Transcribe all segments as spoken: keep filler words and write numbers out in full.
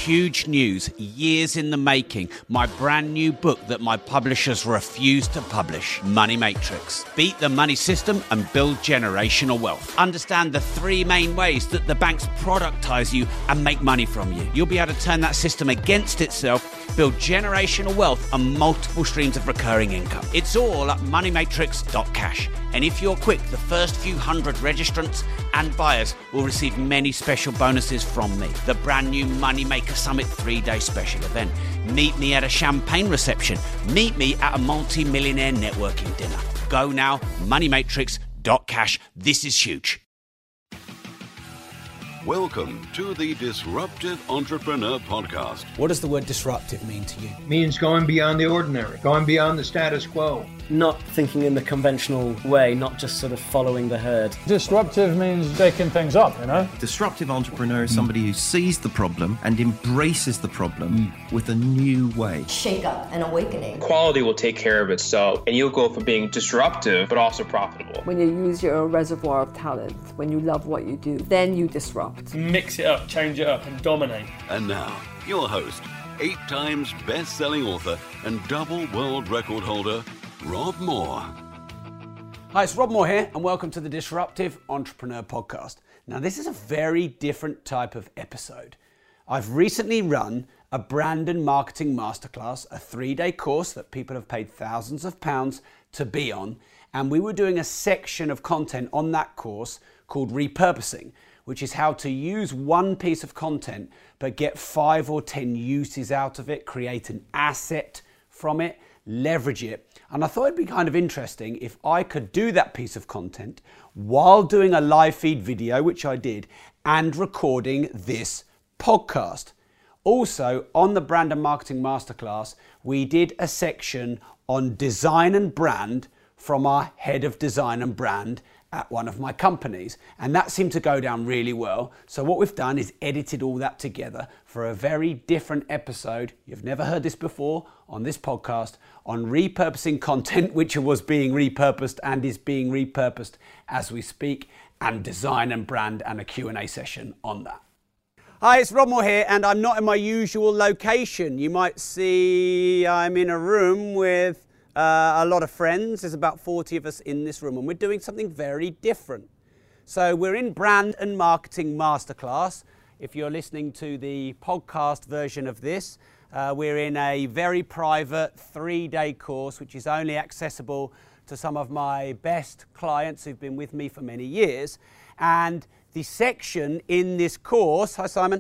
huge news, years in the making, my brand new book that my publishers refuse to publish, Money Matrix. Beat the money system and build generational wealth. Understand the three main ways that the banks productize you and make money from you. You'll be able to turn that system against itself, build generational wealth and multiple streams of recurring income. It's all at money matrix dot cash. And if you're quick, the first few hundred registrants and buyers will receive many special bonuses from me. The brand new Moneymaker Summit three-day special event. Meet me at a champagne reception. Meet me at a multi-millionaire networking dinner. Go now, money matrix dot cash. This is huge. Welcome to the Disruptive Entrepreneur Podcast. What does the word disruptive mean to you? It means going beyond the ordinary, going beyond the status quo. Not thinking in the conventional way, not just sort of following the herd. Disruptive means shaking things up, you know? Disruptive entrepreneur is somebody who sees the problem and embraces the problem mm. with a new way. Shake up and awakening. Quality will take care of itself, and you'll go from being disruptive, but also profitable. When you use your reservoir of talent, when you love what you do, then you disrupt. Mix it up, change it up, and dominate. And now, your host, eight times best-selling author and double world record holder, Rob Moore. Hi, it's Rob Moore here, and welcome to the Disruptive Entrepreneur Podcast. Now, this is a very different type of episode. I've recently run a brand and marketing masterclass, a three-day course that people have paid thousands of pounds to be on, and we were doing a section of content on that course called repurposing, which is how to use one piece of content but get five or ten uses out of it, create an asset from it, leverage it. And I thought it'd be kind of interesting if I could do that piece of content while doing a live feed video, which I did, and recording this podcast. Also, on the Brand and Marketing Masterclass, we did a section on design and brand from our head of design and brand at one of my companies, and that seemed to go down really well. So what we've done is edited all that together for a very different episode. You've never heard this before on this podcast on repurposing content, which was being repurposed and is being repurposed as we speak, and design and brand, and a Q and A session on that. Hi, it's Rob Moore here, and I'm not in my usual location. You might see I'm in a room with Uh, a lot of friends. There's about forty of us in this room, and we're doing something very different. So we're in Brand and Marketing Masterclass. If you're listening to the podcast version of this, uh, we're in a very private three-day course, which is only accessible to some of my best clients who've been with me for many years. And the section in this course, hi Simon,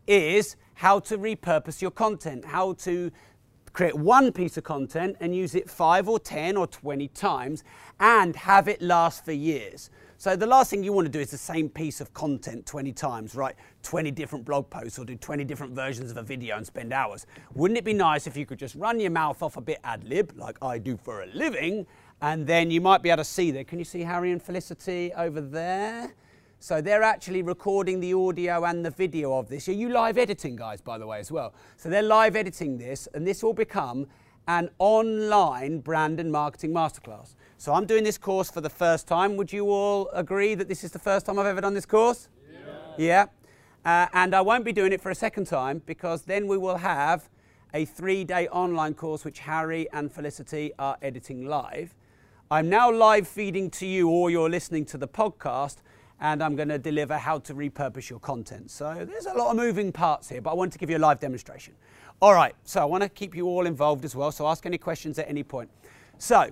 is how to repurpose your content, how to create one piece of content and use it five or ten or twenty times and have it last for years. So the last thing you want to do is the same piece of content twenty times, right? twenty different blog posts or do twenty different versions of a video and spend hours. Wouldn't it be nice if you could just run your mouth off a bit ad lib, like I do for a living, and then you might be able to see there. Can you see Harry and Felicity over there? So they're actually recording the audio and the video of this. Are you live editing, guys, by the way, as well? So they're live editing this, and this will become an online brand and marketing masterclass. So I'm doing this course for the first time. Would you all agree that this is the first time I've ever done this course? Yeah. Yeah. Uh, and I won't be doing it for a second time, because then we will have a three-day online course which Harry and Felicity are editing live. I'm now live feeding to you, or you're listening to the podcast, and I'm going to deliver how to repurpose your content. So there's a lot of moving parts here, but I want to give you a live demonstration. All right, so I want to keep you all involved as well, so ask any questions at any point. So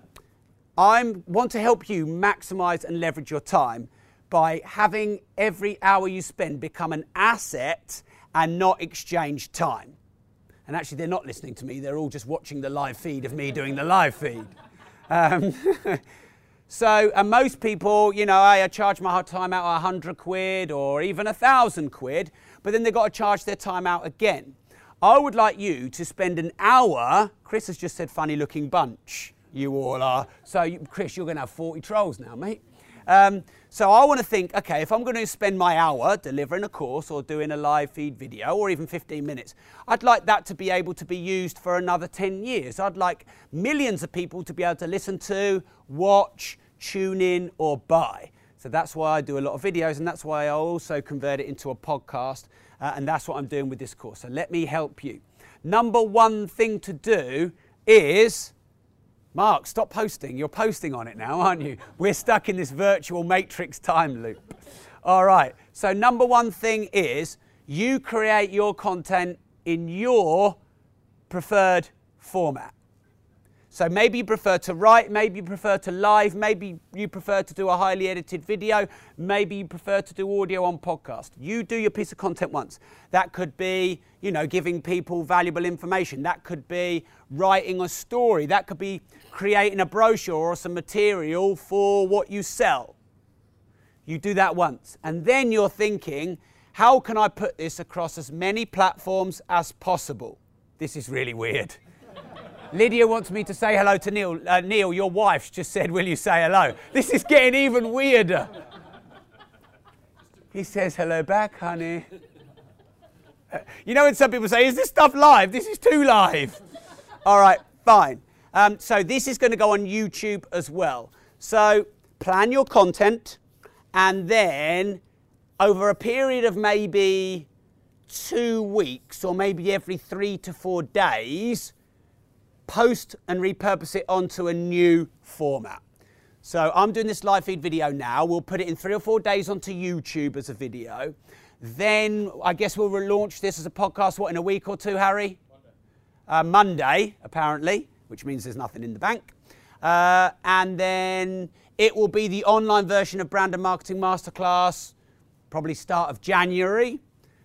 I want to help you maximize and leverage your time by having every hour you spend become an asset and not exchange time. And actually, they're not listening to me. They're all just watching the live feed of me doing the live feed. Um, So, and most people, you know, I charge my time out a hundred quid or even a thousand quid, but then they've got to charge their time out again. I would like you to spend an hour. Chris has just said funny looking bunch, you all are. So, you, Chris, you're going to have forty trolls now, mate. Um, so I want to think, okay, if I'm going to spend my hour delivering a course or doing a live feed video or even fifteen minutes, I'd like that to be able to be used for another ten years. I'd like millions of people to be able to listen to, watch, tune in or buy. So that's why I do a lot of videos, and that's why I also convert it into a podcast uh, and that's what I'm doing with this course. So let me help you. Number one thing to do is, Mark, stop posting. You're posting on it now, aren't you? We're stuck in this virtual matrix time loop. All right, so number one thing is you create your content in your preferred format. So maybe you prefer to write, maybe you prefer to live, maybe you prefer to do a highly edited video, maybe you prefer to do audio on podcast. You do your piece of content once. That could be, you know, giving people valuable information. That could be writing a story. That could be creating a brochure or some material for what you sell. You do that once. And then you're thinking, how can I put this across as many platforms as possible? This is really weird. Lydia wants me to say hello to Neil. Uh, Neil, your wife just said, will you say hello? This is getting even weirder. He says hello back, honey. Uh, you know when some people say, is this stuff live? This is too live. All right, fine. Um, so this is going to go on YouTube as well. So plan your content, and then over a period of maybe two weeks or maybe every three to four days, post and repurpose it onto a new format. So I'm doing this live feed video now. We'll put it in three or four days onto YouTube as a video. Then I guess we'll relaunch this as a podcast, what, in a week or two, Harry? Monday. Uh, Monday, apparently, which means there's nothing in the bank. Uh, and then it will be the online version of Brand and Marketing Masterclass, probably start of January.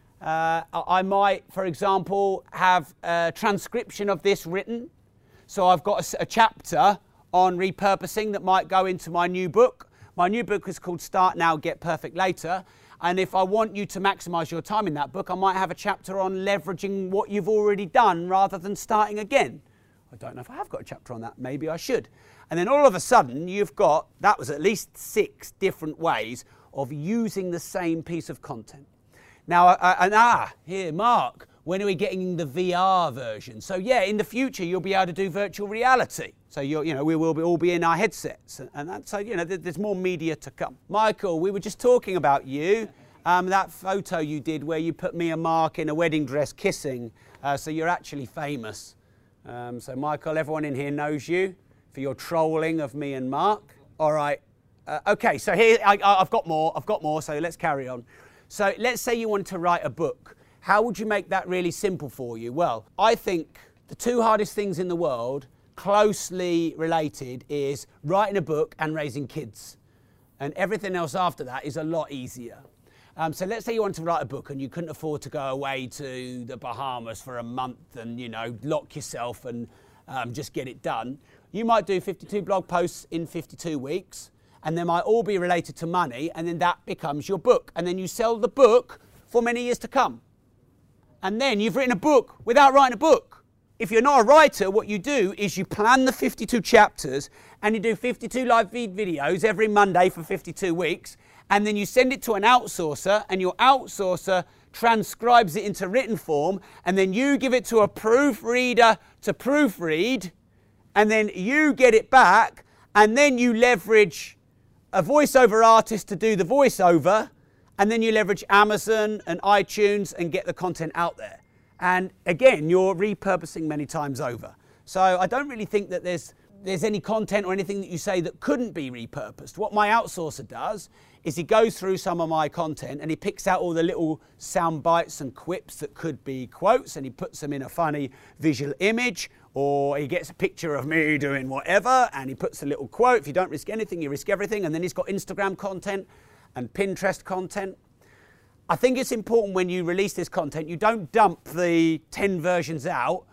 Uh, I might, for example, have a transcription of this written. So I've got a, a chapter on repurposing that might go into my new book. My new book is called Start Now, Get Perfect Later. And if I want you to maximize your time in that book, I might have a chapter on leveraging what you've already done rather than starting again. I don't know if I have got a chapter on that. Maybe I should. And then all of a sudden, you've got, that was at least six different ways of using the same piece of content. Now, uh, and ah, here, Mark, when are we getting the V R version? So yeah, in the future, you'll be able to do virtual reality. So you're, you know, we will be, all be in our headsets. And, and that's, so, you know, there's more media to come. Michael, we were just talking about you. Um, that photo you did where you put me and Mark in a wedding dress kissing. Uh, so you're actually famous. Um, so Michael, everyone in here knows you for your trolling of me and Mark. All right. Uh, okay, so here, I, I've got more. I've got more, so let's carry on. So let's say you wanted to write a book. How would you make that really simple for you? Well, I think the two hardest things in the world, closely related, is writing a book and raising kids. And everything else after that is a lot easier. Um, so let's say you want to write a book and you couldn't afford to go away to the Bahamas for a month and, you know, lock yourself and um, just get it done. You might do fifty-two blog posts in fifty-two weeks, and they might all be related to money, and then that becomes your book. And then you sell the book for many years to come. And then you've written a book without writing a book. If you're not a writer, what you do is you plan the fifty-two chapters and you do fifty-two live feed videos every Monday for fifty-two weeks. And then you send it to an outsourcer, and your outsourcer transcribes it into written form. And then you give it to a proofreader to proofread. And then you get it back. And then you leverage a voiceover artist to do the voiceover. And then you leverage Amazon and iTunes and get the content out there. And again, you're repurposing many times over. So I don't really think that there's, there's any content or anything that you say that couldn't be repurposed. What my outsourcer does is he goes through some of my content and he picks out all the little sound bites and quips that could be quotes, and he puts them in a funny visual image, or he gets a picture of me doing whatever and he puts a little quote. If you don't risk anything, you risk everything. And then he's got Instagram content and Pinterest content. I think it's important when you release this content, you don't dump the ten versions out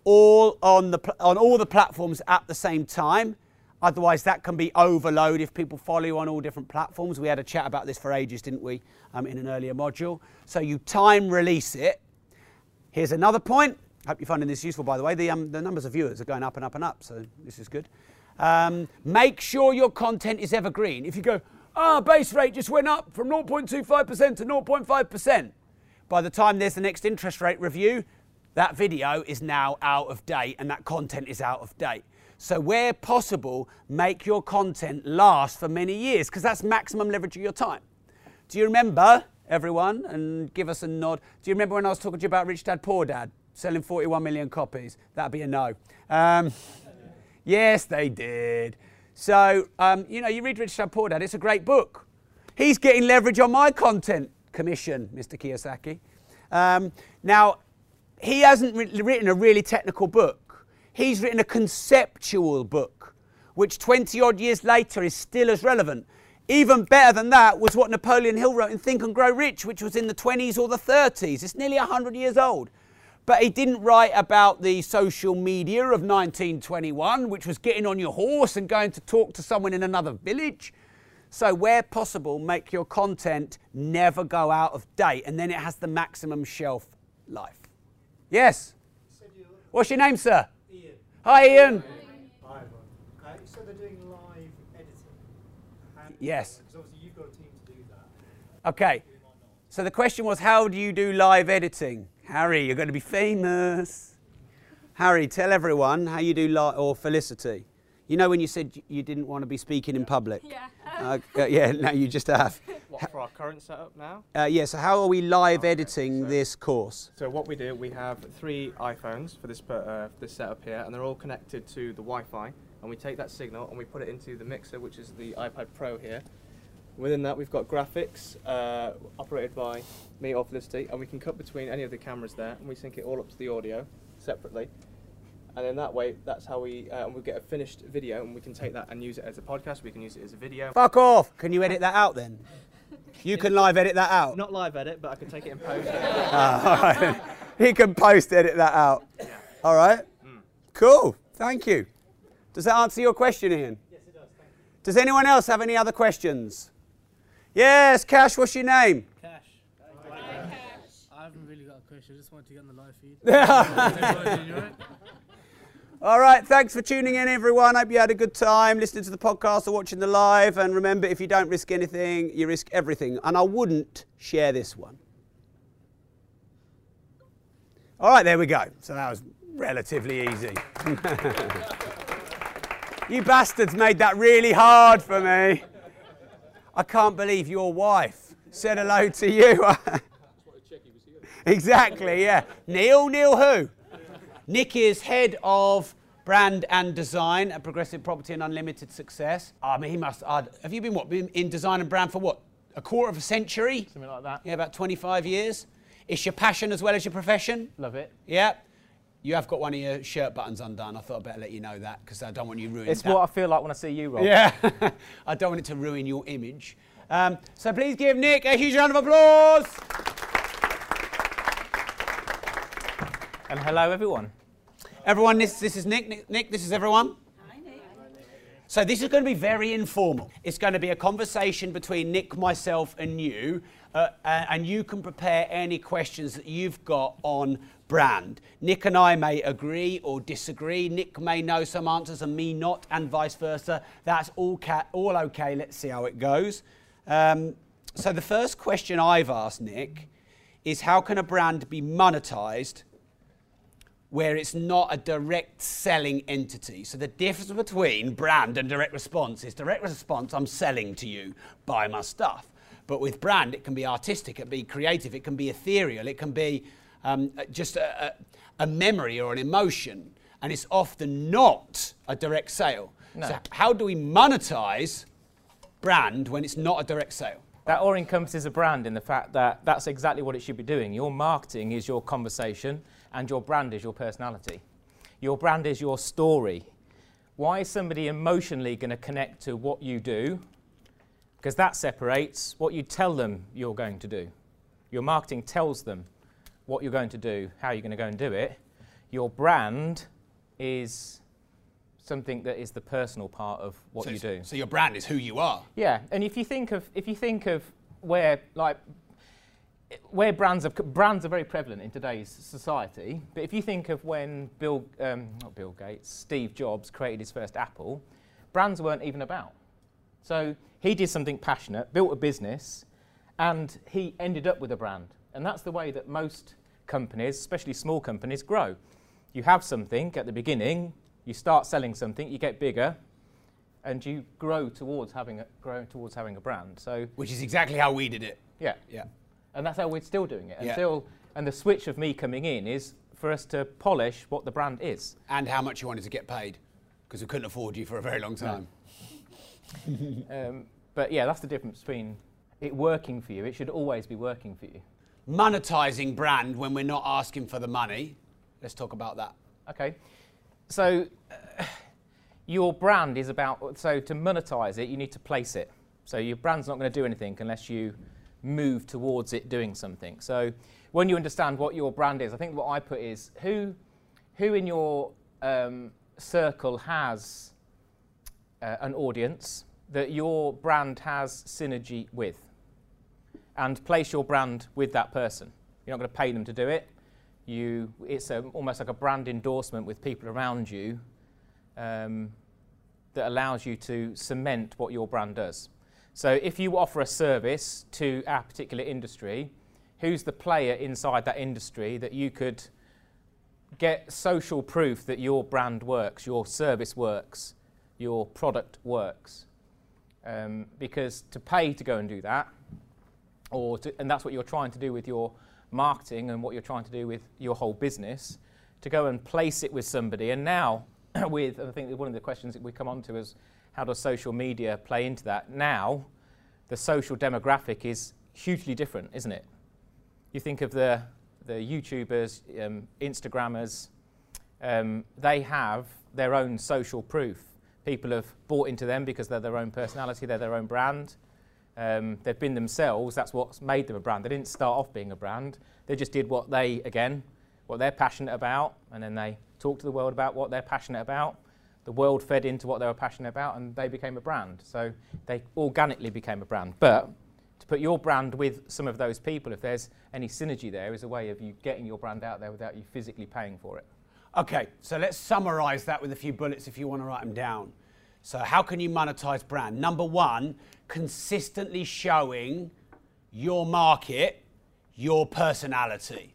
all on, the, on all the platforms at the same time. Otherwise, that can be overload if people follow you on all different platforms. We had a chat about this for ages, didn't we, um, in an earlier module. So you time release it. Here's another point. I hope you're finding this useful, by the way. The, um, the numbers of viewers are going up and up and up, so this is good. Um, make sure your content is evergreen. If you go, ah, base rate just went up from zero point two five percent to zero point five percent. By the time there's the next interest rate review, that video is now out of date and that content is out of date. So where possible, make your content last for many years, because that's maximum leverage of your time. Do you remember, everyone, and give us a nod. Do you remember when I was talking to you about Rich Dad Poor Dad selling forty-one million copies? That'd be a no. Um, yes, they did. So, um, you know, you read Rich Dad Poor Dad, it's a great book. He's getting leverage on my content commission, Mister Kiyosaki. Um, now, he hasn't re- written a really technical book. He's written a conceptual book, which twenty odd years later is still as relevant. Even better than that was what Napoleon Hill wrote in Think and Grow Rich, which was in the twenties or the thirties. It's nearly one hundred years old. But he didn't write about the social media of nineteen twenty-one, which was getting on your horse and going to talk to someone in another village. So where possible, make your content never go out of date, and then it has the maximum shelf life. Yes? What's your name, sir? Ian. Hi, Ian. Hi, everyone. Uh, you said they're doing live editing. How, Yes. Because obviously you've got a team to do that. Okay. So the question was, how do you do live editing? Harry, you're going to be famous. Harry, tell everyone how you do live, or Felicity. You know when you said you didn't want to be speaking in public? Yeah. Uh, uh, yeah, no, you just have. What, for our current setup now? Uh, yeah, so how are we live Okay, editing so- this course? So what we do, we have three iPhones for this per, uh, for this setup here, and they're all connected to the Wi-Fi. And we take that signal and we put it into the mixer, which is the iPad Pro here. Within that, we've got graphics uh, operated by me or Felicity, and we can cut between any of the cameras there, and we sync it all up to the audio separately. And then that way, that's how we uh, we get a finished video, and we can take that and use it as a podcast. We can use it as a video. Fuck off! Can you edit that out then? You can live edit that out? Not live edit, but I can take it in post. Ah, all right. He can post edit that out. Yeah. All right. Mm. Cool. Thank you. Does that answer your question, Ian? Yes, it does. Thank you. Does anyone else have any other questions? Yes, Cash, what's your name? Cash. Hi, Cash. I haven't really got a question. I just wanted to get on the live feed. All right, thanks for tuning in, everyone. Hope you had a good time listening to the podcast or watching the live. And remember, if you don't risk anything, you risk everything. And I wouldn't share this one. All right, there we go. So that was relatively easy. You bastards made that really hard for me. I can't believe your wife said hello to you. Exactly, yeah. Neil, Neil who? Nick is head of brand and design at Progressive Property and Unlimited Success. I mean, he must, uh, have you been what, been in design and brand for what, a quarter of a century? Something like that. Yeah, about twenty-five years. It's your passion as well as your profession? Love it. Yeah. You have got one of your shirt buttons undone. I thought I'd better let you know that because I don't want you ruining It's that. what I feel like when I see you, Rob. Yeah. I don't want it to ruin your image. Um, so please give Nick a huge round of applause. And hello, everyone. Everyone, this, this is Nick. Nick. Nick, this is everyone. Hi, Nick. So this is going to be very informal. It's going to be a conversation between Nick, myself, and you, uh, and you can prepare any questions that you've got on brand. Nick and I may agree or disagree. Nick may know some answers and me not, and vice versa. That's all, ca- all okay. Let's see how it goes. Um, so the first question I've asked Nick is, how can a brand be monetized where it's not a direct selling entity? So the difference between brand and direct response is direct response, I'm selling to you, buy my stuff. But with brand, it can be artistic, it can be creative, it can be ethereal, it can be um, just a, a, a memory or an emotion. And it's often not a direct sale. No. So how do we monetize brand when it's not a direct sale? That all encompasses a brand in the fact that that's exactly what it should be doing. Your marketing is your conversation, and your brand is your personality. Your brand is your story. Why is somebody emotionally going to connect to what you do? Because that separates what you tell them you're going to do. Your marketing tells them what you're going to do, how you're going to go and do it. Your brand is something that is the personal part of what so, you do. So your brand is who you are. Yeah, and if you think of if you think of where like where brands are brands are very prevalent in today's society, but if you think of when Bill um, not Bill Gates, Steve Jobs created his first Apple, brands weren't even about. So he did something passionate, built a business, and he ended up with a brand. And that's the way that most companies, especially small companies, grow. You have something at the beginning, you start selling something, you get bigger, and you grow towards having a grow towards having a brand. So which is exactly how we did it. Yeah. Yeah. And that's how we're still doing it. Yeah. Until, and the switch of me coming in is for us to polish what the brand is. And how much you wanted to get paid, because we couldn't afford you for a very long time. No. um, but yeah, that's the difference between it working for you. It should always be working for you. Monetizing brand when we're not asking for the money. Let's talk about that. Okay. So uh, your brand is about, so to monetize it, you need to place it. So your brand's not going to do anything unless you move towards it doing something. So when you understand what your brand is, I think what I put is who, who in your um, circle has uh, an audience that your brand has synergy with, and place your brand with that person. You're not going to pay them to do it. You, it's a, almost like a brand endorsement with people around you um, that allows you to cement what your brand does. So if you offer a service to our particular industry, who's the player inside that industry that you could get social proof that your brand works, your service works, your product works? Um, because to pay to go and do that, or to, and that's what you're trying to do with your marketing and what you're trying to do with your whole business, to go and place it with somebody. And now with, and I think one of the questions that we come on to is, how does social media play into that? Now, the social demographic is hugely different, isn't it? You think of the, the YouTubers, um, Instagrammers, um, they have their own social proof. People have bought into them because they're their own personality, they're their own brand. Um, they've been themselves, that's what's made them a brand. They didn't start off being a brand, they just did what they, again, what they're passionate about, and then they talked to the world about what they're passionate about. The world fed into what they were passionate about, and they became a brand. So they organically became a brand. But to put your brand with some of those people, if there's any synergy there, is a way of you getting your brand out there without you physically paying for it. Okay, so let's summarize that with a few bullets if you want to write them down. So how can you monetize brand? Number one, consistently showing your market, your personality.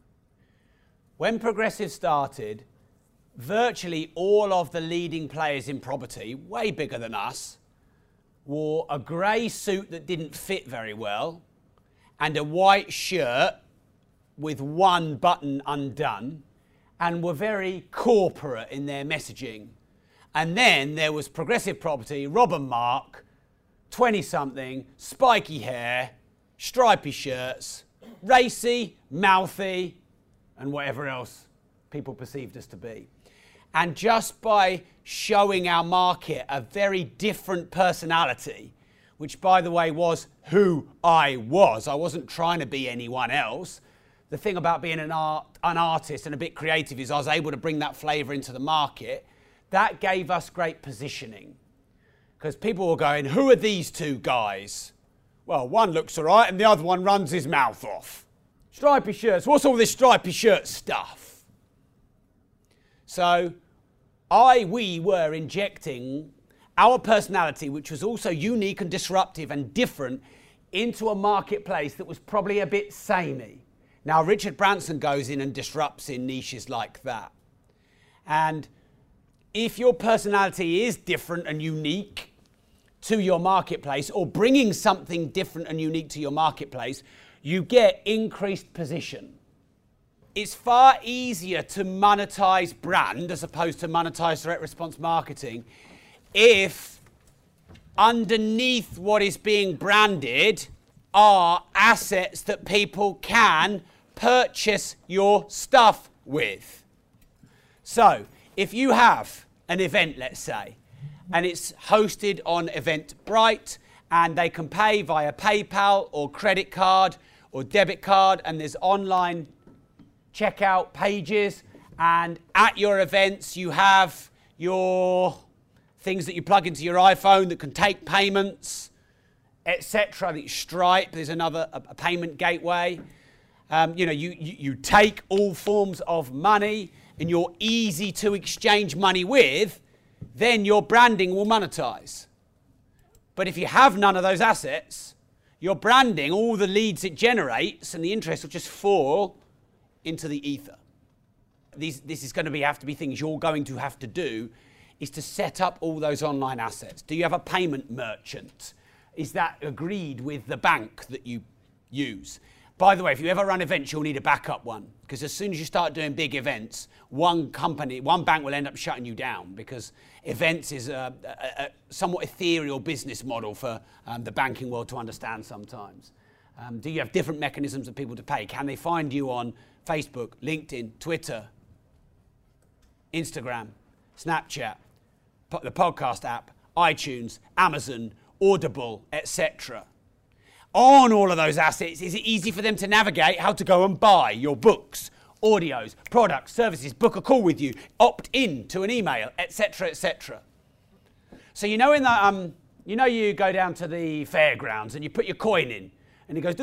When Progressive started, virtually all of the leading players in property, way bigger than us, wore a grey suit that didn't fit very well and a white shirt with one button undone, and were very corporate in their messaging. And then there was Progressive Property, Rob and Mark, twenty-something, spiky hair, stripy shirts, racy, mouthy, and whatever else people perceived us to be. And just by showing our market a very different personality, which by the way was who I was, I wasn't trying to be anyone else. The thing about being an, art, an artist and a bit creative is I was able to bring that flavour into the market. That gave us great positioning. Because people were going, who are these two guys? Well, one looks all right and the other one runs his mouth off. Stripy shirts, what's all this stripy shirt stuff? So I, we were injecting our personality, which was also unique and disruptive and different, into a marketplace that was probably a bit samey. Now, Richard Branson goes in and disrupts in niches like that. And if your personality is different and unique to your marketplace, or bringing something different and unique to your marketplace, you get increased position. It's far easier to monetize brand as opposed to monetize direct response marketing if underneath what is being branded are assets that people can purchase your stuff with. So if you have an event, let's say, and it's hosted on Eventbrite, and they can pay via PayPal or credit card or debit card, and there's online checkout pages, and at your events you have your things that you plug into your iPhone that can take payments, et cetera. Stripe, there's another a, a payment gateway. Um, you know, you, you, you take all forms of money and you're easy to exchange money with, then your branding will monetize. But if you have none of those assets, your branding, all the leads it generates and the interest will just fall into the ether. These, this is going to be, have to be things you're going to have to do, is to set up all those online assets. Do you have a payment merchant? Is that agreed with the bank that you use? By the way, if you ever run events, you'll need a backup one, because as soon as you start doing big events, one company, one bank will end up shutting you down, because events is a, a, a somewhat ethereal business model for um, the banking world to understand sometimes. Um, do you have different mechanisms of people to pay? Can they find you on Facebook, LinkedIn, Twitter, Instagram, Snapchat, po- the podcast app, iTunes, Amazon, Audible, et cetera? On all of those assets, is it easy for them to navigate how to go and buy your books, audios, products, services, book a call with you, opt in to an email, et cetera, et cetera? So you know in that, um, you know you go down to the fairgrounds and you put your coin in, and it goes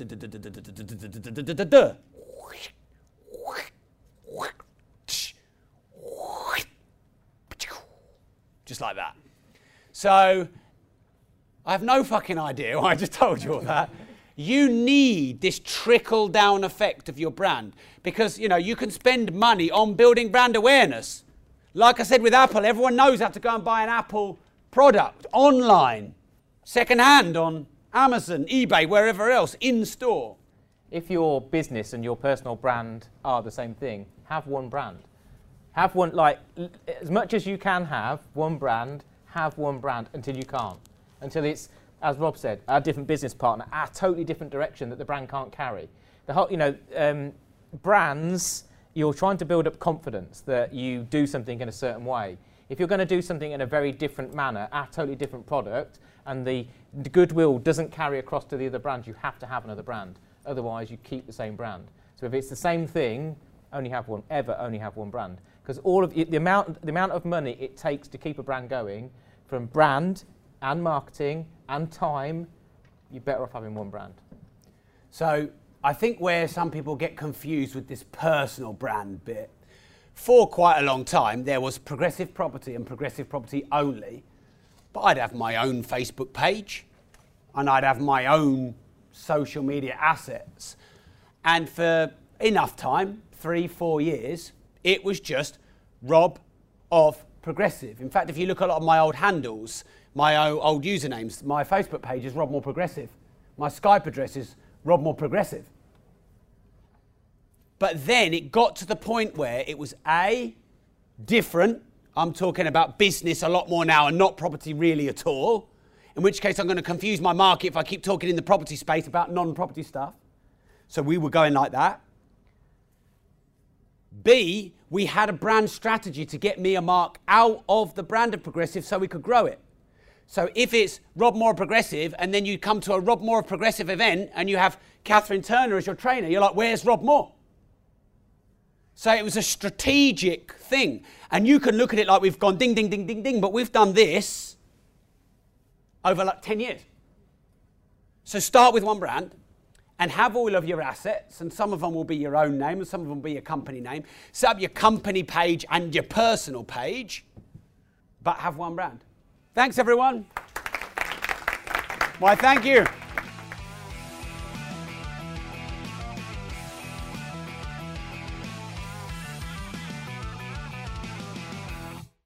just like that. So I have no fucking idea why I just told you all that. You need this trickle-down effect of your brand, because, you know, you can spend money on building brand awareness. Like I said with Apple, everyone knows how to go and buy an Apple product online, second-hand on Amazon, eBay, wherever else, in-store. If your business and your personal brand are the same thing, have one brand. Have one, like, as much as you can have one brand, have one brand until you can't. Until it's, as Rob said, a different business partner, a totally different direction that the brand can't carry. The whole, you know, um, brands, you're trying to build up confidence that you do something in a certain way. If you're going to do something in a very different manner, a totally different product, and the, the goodwill doesn't carry across to the other brands, you have to have another brand. Otherwise, you keep the same brand. So if it's the same thing, only have one, ever only have one brand. Because all of the amount, the amount of money it takes to keep a brand going, from brand and marketing and time, you're better off having one brand. So I think where some people get confused with this personal brand bit, for quite a long time there was Progressive Property and Progressive Property only, but I'd have my own Facebook page and I'd have my own social media assets, and for enough time, three, four years, it was just Rob of Progressive. In fact, if you look at a lot of my old handles, my old usernames, my Facebook page is Rob More Progressive. My Skype address is Rob More Progressive. But then it got to the point where it was A, different. I'm talking about business a lot more now and not property really at all. In which case I'm going to confuse my market if I keep talking in the property space about non-property stuff. So we were going like that. B, we had a brand strategy to get me and Mark out of the brand of Progressive so we could grow it. So if it's Rob More Progressive and then you come to a Rob More Progressive event and you have Catherine Turner as your trainer, you're like, where's Rob More? So it was a strategic thing. And you can look at it like we've gone ding, ding, ding, ding, ding, but we've done this over like ten years. So start with one brand and have all of your assets, and some of them will be your own name and some of them will be your company name. Set up your company page and your personal page, but have one brand. Thanks, everyone. Why, thank you.